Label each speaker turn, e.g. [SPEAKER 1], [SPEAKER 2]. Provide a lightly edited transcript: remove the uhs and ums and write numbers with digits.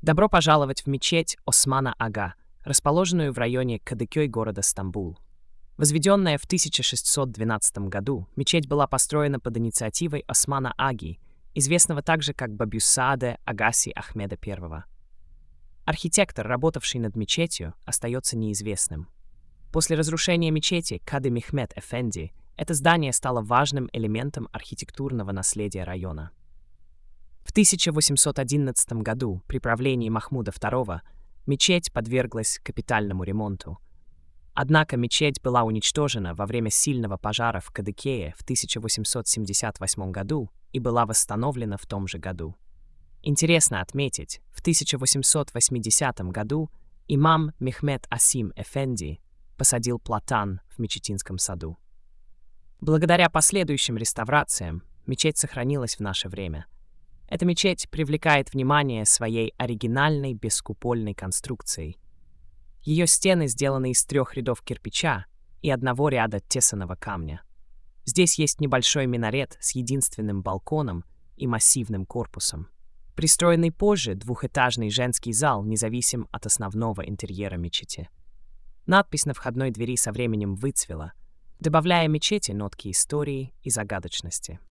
[SPEAKER 1] Добро пожаловать в мечеть Османа Ага, расположенную в районе Кадыкёй города Стамбул. Возведенная в 1612 году, мечеть была построена под инициативой Османа Аги, известного также как Бабюсааде Агаси Ахмеда I. Архитектор, работавший над мечетью, остается неизвестным. После разрушения мечети Кады Мехмед Эфенди это здание стало важным элементом архитектурного наследия района. В 1811 году при правлении Махмуда II мечеть подверглась капитальному ремонту. Однако мечеть была уничтожена во время сильного пожара в Кадыкее в 1878 году и была восстановлена в том же году. Интересно отметить, в 1880 году имам Мехмед Асим Эфенди посадил платан в Мечетинском саду. Благодаря последующим реставрациям мечеть сохранилась в наше время. Эта мечеть привлекает внимание своей оригинальной бескупольной конструкцией. Ее стены сделаны из 3 рядов кирпича и 1 ряда тесаного камня. Здесь есть небольшой минарет с единственным балконом и массивным корпусом. Пристроенный позже двухэтажный женский зал независим от основного интерьера мечети. Надпись на входной двери со временем выцвела, добавляя мечети нотки истории и загадочности.